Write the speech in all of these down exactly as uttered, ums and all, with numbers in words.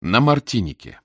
На Мартинике.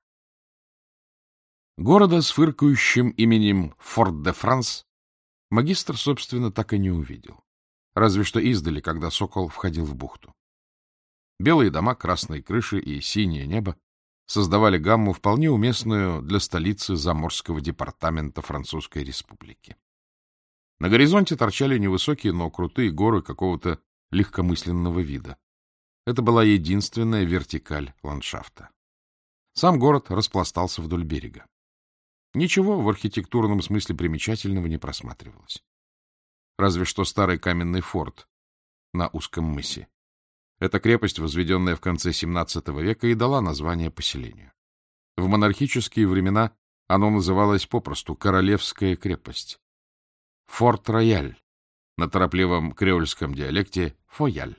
Города с фыркающим именем Форт-де-Франс магистр, собственно, так и не увидел. Разве что издали, когда Сокол входил в бухту. Белые дома, красные крыши и синее небо создавали гамму, вполне уместную для столицы Заморского департамента Французской Республики. На горизонте торчали невысокие, но крутые горы какого-то легкомысленного вида. Это была единственная вертикаль ландшафта. Сам город распластался вдоль берега. Ничего в архитектурном смысле примечательного не просматривалось. Разве что старый каменный форт на узком мысе. Эта крепость, возведенная в конце семнадцатого века, и дала название поселению. В монархические времена оно называлось попросту Королевская крепость. Форт-Рояль, на торопливом креольском диалекте Фояль.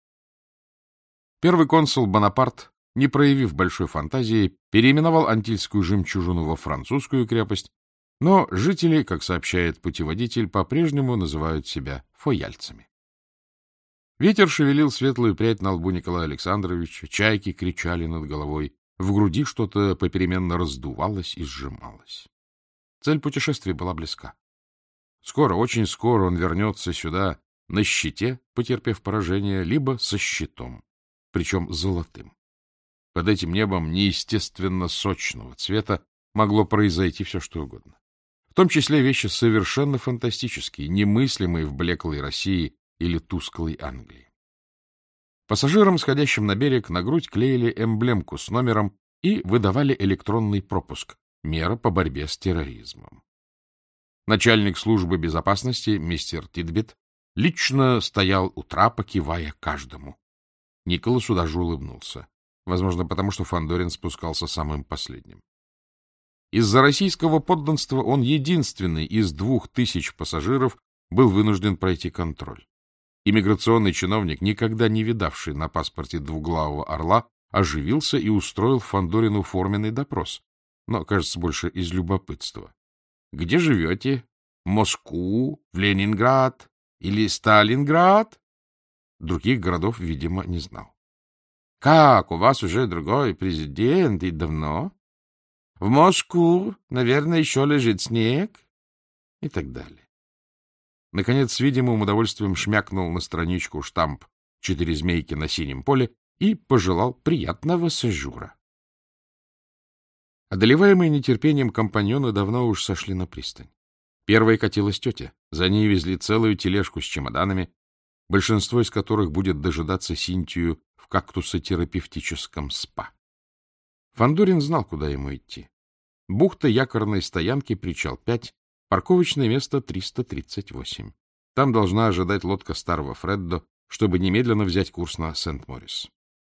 Первый консул Бонапарт, не проявив большой фантазии, переименовал Антильскую жемчужину во французскую крепость, но жители, как сообщает путеводитель, по-прежнему называют себя фояльцами. Ветер шевелил светлую прядь на лбу Николая Александровича, чайки кричали над головой, в груди что-то попеременно раздувалось и сжималось. Цель путешествия была близка. Скоро, очень скоро он вернется сюда на щите, потерпев поражение, либо со щитом, причем золотым. Под этим небом неестественно сочного цвета могло произойти все, что угодно. В том числе вещи совершенно фантастические, немыслимые в блеклой России или тусклой Англии. Пассажирам, сходящим на берег, на грудь клеили эмблемку с номером и выдавали электронный пропуск, мера по борьбе с терроризмом. Начальник службы безопасности, мистер Титбит, лично стоял у трапа, кивая каждому. Николасу даже улыбнулся. Возможно, потому что Фандорин спускался самым последним. Из-за российского подданства он единственный из двух тысяч пассажиров был вынужден пройти контроль. Иммиграционный чиновник, никогда не видавший на паспорте двуглавого орла, оживился и устроил Фандорину форменный допрос, но, кажется, больше из любопытства. — Где живете? В Москву? В Ленинград? Или Сталинград? Других городов, видимо, не знал. — Как, у вас уже другой президент и давно? В Москву, наверное, еще лежит снег? И так далее. Наконец, с видимым удовольствием шмякнул на страничку штамп «Четыре змейки на синем поле» и пожелал приятного сежура. Одолеваемые нетерпением компаньоны давно уж сошли на пристань. Первой катилась тетя, за ней везли целую тележку с чемоданами, большинство из которых будет дожидаться Синтию в кактусотерапевтическом спа. Фандорин знал, куда ему идти. Бухта якорной стоянки, причал пять, парковочное место триста тридцать восемь. Там должна ожидать лодка старого Фреддо, чтобы немедленно взять курс на Сент-Морис.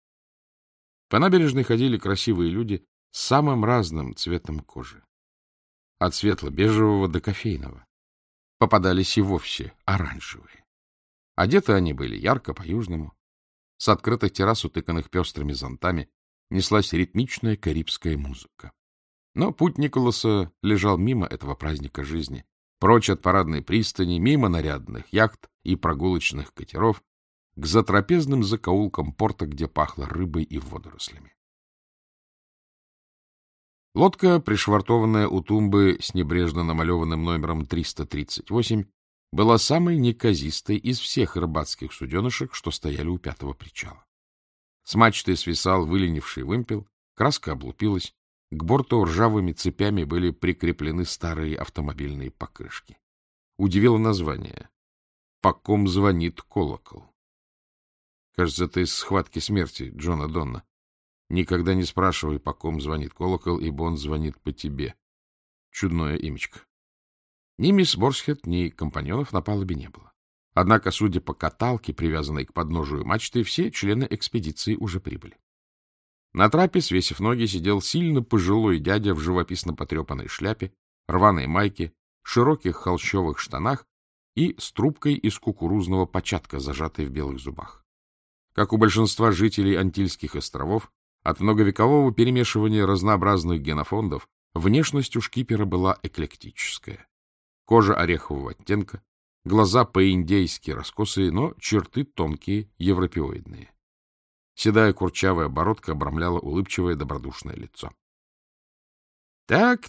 По набережной ходили красивые люди с самым разным цветом кожи. От светло-бежевого до кофейного. Попадались и вовсе оранжевые. Одеты они были ярко по-южному. С открытых террас, утыканных пестрыми зонтами, неслась ритмичная карибская музыка. Но путь Николаса лежал мимо этого праздника жизни, прочь от парадной пристани, мимо нарядных яхт и прогулочных катеров, к затрапезным закоулкам порта, где пахло рыбой и водорослями. Лодка, пришвартованная у тумбы с небрежно намалеванным номером триста тридцать восемь, была самой неказистой из всех рыбацких суденышек, что стояли у пятого причала. С мачты свисал выленивший вымпел, краска облупилась, к борту ржавыми цепями были прикреплены старые автомобильные покрышки. Удивило название «По ком звонит колокол». Кажется, это из «Схватки смерти» Джона Донна. Никогда не спрашивай, по ком звонит колокол, ибо он звонит по тебе. Чудное имечко. Ни мисс Борсхед, ни компаньонов на палубе не было. Однако, судя по каталке, привязанной к подножию мачты, все члены экспедиции уже прибыли. На трапе, свесив ноги, сидел сильно пожилой дядя в живописно потрепанной шляпе, рваной майке, широких холщовых штанах и с трубкой из кукурузного початка, зажатой в белых зубах. Как у большинства жителей Антильских островов, от многовекового перемешивания разнообразных генофондов внешность у шкипера была эклектическая. Кожа орехового оттенка, глаза по-индейски раскосые, но черты тонкие, европеоидные. Седая курчавая бородка обрамляла улыбчивое добродушное лицо. —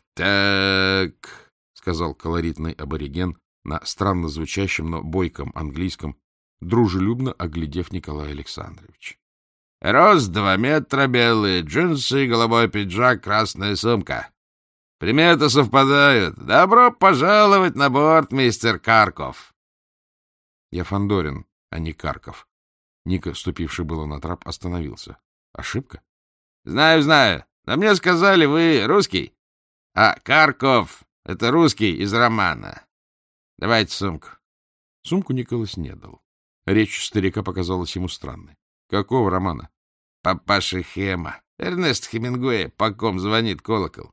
Так-так, — сказал колоритный абориген на странно звучащем, но бойком английском, дружелюбно оглядев Николая Александровича. — Рост два метра, белые джинсы, голубой пиджак, красная сумка. Приметы совпадают. Добро пожаловать на борт, мистер Карков. — Я Фандорин, а не Карков. Ника, ступивший было на трап, остановился. Ошибка? — Знаю, знаю. Но мне сказали, вы русский. А Карков — это русский из романа. Давайте сумку. Сумку Николас не дал. Речь старика показалась ему странной. — Какого романа? — Папаши Хема. Эрнест Хемингуэй, по ком звонит колокол.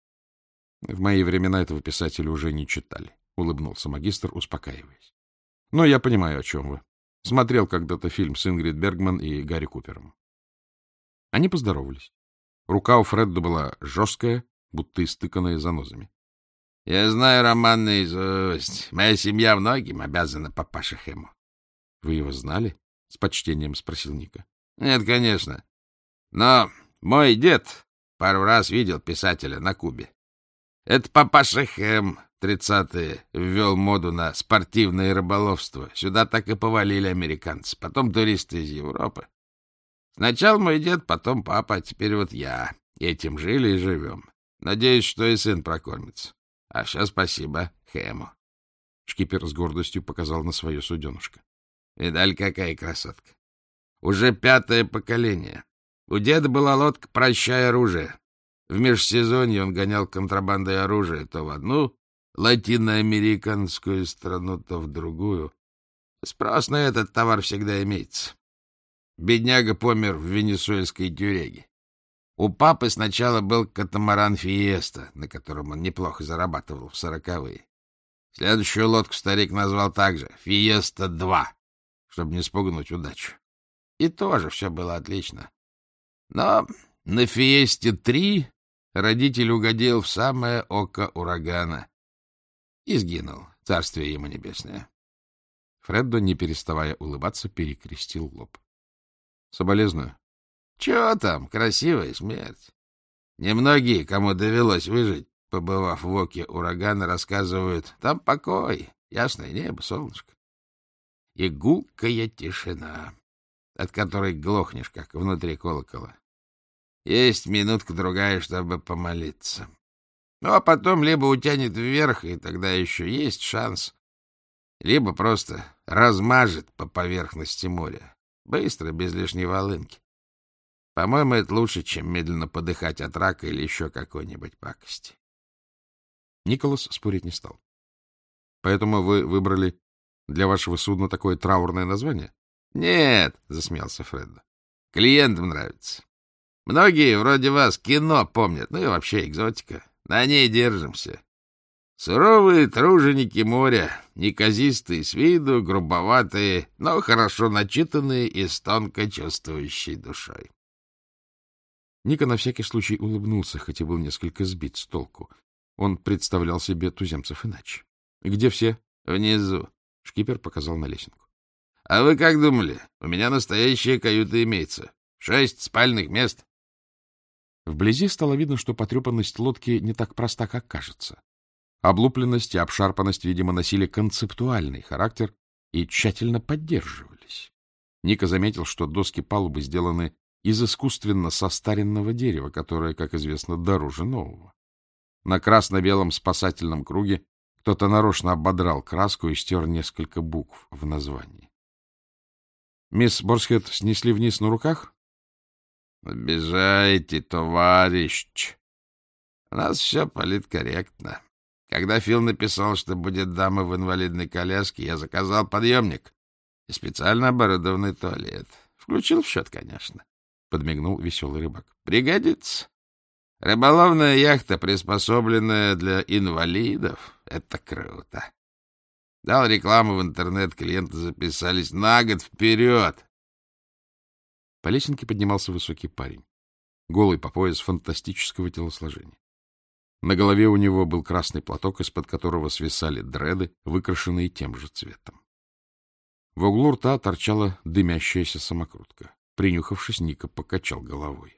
— В мои времена этого писателя уже не читали, — улыбнулся магистр, успокаиваясь. — Но я понимаю, о чем вы. Смотрел когда-то фильм с Ингрид Бергман и Гарри Купером. Они поздоровались. Рука у Фредда была жесткая, будто истыканная занозами. — Я знаю роман наизусть. Моя семья многим обязана папаше Хему. — Вы его знали? — с почтением спросил Ника. — Нет, конечно. Но мой дед пару раз видел писателя на Кубе. Это папаша Хэм в тридцатые ввел моду на спортивное рыболовство. Сюда так и повалили американцы, потом туристы из Европы. Сначала мой дед, потом папа, а теперь вот я. Этим жили и живем. Надеюсь, что и сын прокормится. А все спасибо Хэму. Шкипер с гордостью показал на свое суденышко. Видали, какая красотка. Уже пятое поколение. У деда была лодка «Прощай оружие». В межсезонье он гонял контрабандой оружия то в одну латиноамериканскую страну, то в другую. Спрос на этот товар всегда имеется. Бедняга помер в венесуэльской тюряге. У папы сначала был катамаран «Фиеста», на котором он неплохо зарабатывал в сороковые. Следующую лодку старик назвал также «Фиеста-два», чтобы не спугнуть удачу. И тоже все было отлично. Но на «Фиесте-три» родитель угодил в самое око урагана и сгинул, царствие ему небесное. Фреддо, не переставая улыбаться, перекрестил лоб. — Соболезную. — Чего там, красивая смерть. Немногие, кому довелось выжить, побывав в оке урагана, рассказывают, там покой, ясное небо, солнышко. И гулкая тишина, от которой глохнешь, как внутри колокола. Есть минутка-другая, чтобы помолиться. Ну, а потом либо утянет вверх, и тогда еще есть шанс, либо просто размажет по поверхности моря. Быстро, без лишней волынки. По-моему, это лучше, чем медленно подыхать от рака или еще какой-нибудь пакости. Николас спорить не стал. Поэтому вы выбрали для вашего судна такое траурное название? — Нет, — засмеялся Фреддо. — Клиентам нравится. Многие, вроде вас, кино помнят, ну и вообще экзотика. На ней держимся. Суровые труженики моря, неказистые с виду, грубоватые, но хорошо начитанные и с тонко чувствующей душой. Ника на всякий случай улыбнулся, хотя был несколько сбит с толку. Он представлял себе туземцев иначе. — Где все? — Внизу. Шкипер показал на лесенку. — А вы как думали? У меня настоящая каюта имеется. Шесть спальных мест. Вблизи стало видно, что потрепанность лодки не так проста, как кажется. Облупленность и обшарпанность, видимо, носили концептуальный характер и тщательно поддерживались. Ника заметил, что доски палубы сделаны из искусственно состаренного дерева, которое, как известно, дороже нового. На красно-белом спасательном круге кто-то нарочно ободрал краску и стер несколько букв в названии. — Мисс Борсхед снесли вниз на руках? — Обижаете, товарищ. У нас все политкорректно. Когда Фил написал, что будет дама в инвалидной коляске, я заказал подъемник и специально оборудованный туалет. Включил в счет, конечно, — подмигнул веселый рыбак. — Пригодится. Рыболовная яхта, приспособленная для инвалидов, — это круто. Дал рекламу в интернет, клиенты записались на год вперед. По лесенке поднимался высокий парень, голый по пояс фантастического телосложения. На голове у него был красный платок, из-под которого свисали дреды, выкрашенные тем же цветом. В углу рта торчала дымящаяся самокрутка. Принюхавшись, Ника покачал головой.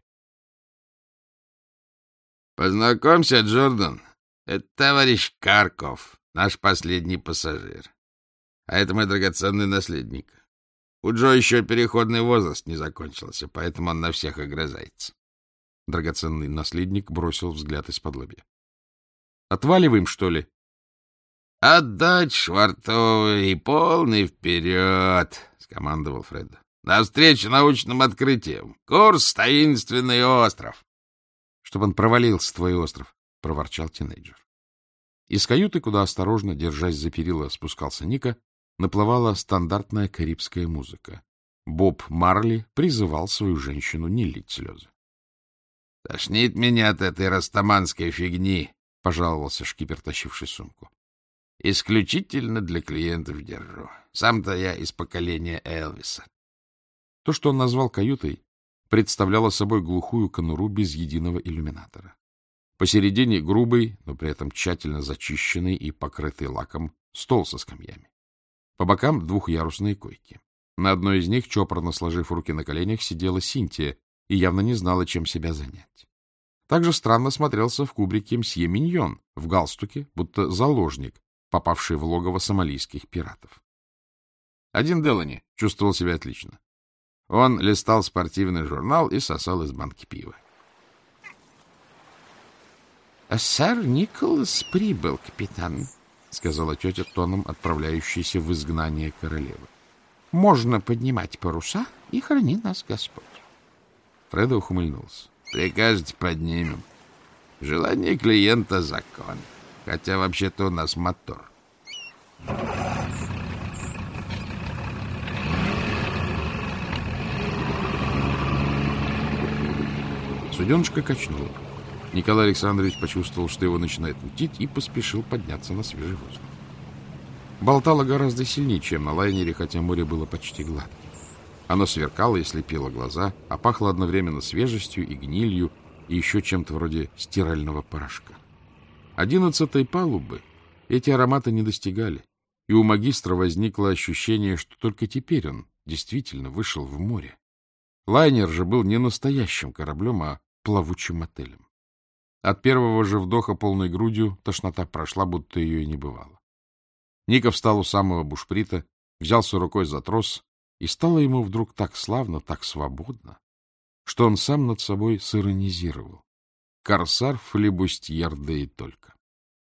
— Познакомься, Джордан. Это товарищ Карков, наш последний пассажир. А это мой драгоценный наследник. У Джо еще переходный возраст не закончился, поэтому он на всех огрызается. Драгоценный наследник бросил взгляд из-под лобья. — Отваливаем, что ли? — Отдать швартовый и полный вперед, — скомандовал Фред. — Навстречу научным открытиям. Курс «Таинственный остров». — Чтобы он провалился, твой остров, — проворчал тинейджер. Из каюты, куда осторожно, держась за перила, спускался Ника, наплывала стандартная карибская музыка. Боб Марли призывал свою женщину не лить слезы. — Тошнит меня от этой растаманской фигни, — пожаловался шкипер, тащивший сумку. — Исключительно для клиентов держу. Сам-то я из поколения Элвиса. То, что он назвал каютой, представляло собой глухую конуру без единого иллюминатора. Посередине грубый, но при этом тщательно зачищенный и покрытый лаком стол со скамьями. По бокам двухъярусные койки. На одной из них, чопорно сложив руки на коленях, сидела Синтия и явно не знала, чем себя занять. Также странно смотрелся в кубрике мсье Миньон в галстуке, будто заложник, попавший в логово сомалийских пиратов. Один Делани чувствовал себя отлично. Он листал спортивный журнал и сосал из банки пива. — Сэр Николас прибыл, капитан, — сказала тетя тоном, отправляющейся в изгнание королевы. — Можно поднимать паруса, и храни нас Господь. Фредо ухмыльнулся. — Прикажете, поднимем. Желание клиента — закон. Хотя вообще-то у нас мотор. Суденышко качнуло. Николай Александрович почувствовал, что его начинает мутить, и поспешил подняться на свежий воздух. Болтало гораздо сильнее, чем на лайнере, хотя море было почти гладким. Оно сверкало и слепило глаза, а пахло одновременно свежестью и гнилью, и еще чем-то вроде стирального порошка. Одиннадцатой палубы эти ароматы не достигали, и у магистра возникло ощущение, что только теперь он действительно вышел в море. Лайнер же был не настоящим кораблем, а плавучим отелем. От первого же вдоха полной грудью тошнота прошла, будто ее и не бывало. Ника встал у самого бушприта, взялся рукой за трос, и стало ему вдруг так славно, так свободно, что он сам над собой сиронизировал. Корсар, флебустьер, да и только.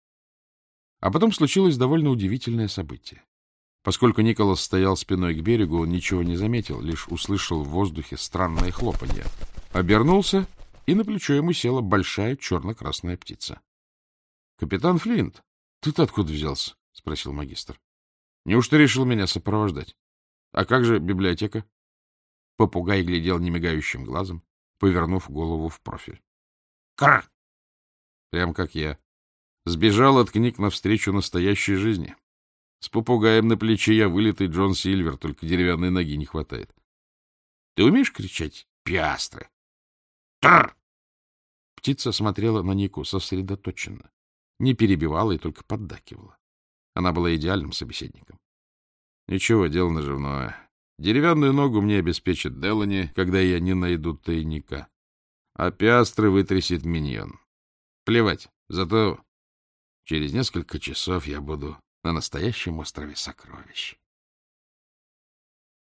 А потом случилось довольно удивительное событие. Поскольку Николас стоял спиной к берегу, он ничего не заметил, лишь услышал в воздухе странное хлопанье. Обернулся, и на плечо ему села большая черно-красная птица. — Капитан Флинт, ты-то откуда взялся? — спросил магистр. — Неужто решил меня сопровождать? А как же библиотека? Попугай глядел немигающим глазом, повернув голову в профиль. — Кр! Прям как я. Сбежал от книг навстречу настоящей жизни. С попугаем на плече я вылитый Джон Сильвер, только деревянной ноги не хватает. Ты умеешь кричать «Пиастры»? Тр! Птица смотрела на Нику сосредоточенно, не перебивала и только поддакивала. Она была идеальным собеседником. Ничего, дело наживное. Деревянную ногу мне обеспечит Делани, когда я не найду тайника. А пиастры вытрясет миньон. Плевать, зато через несколько часов я буду на настоящем острове сокровищ.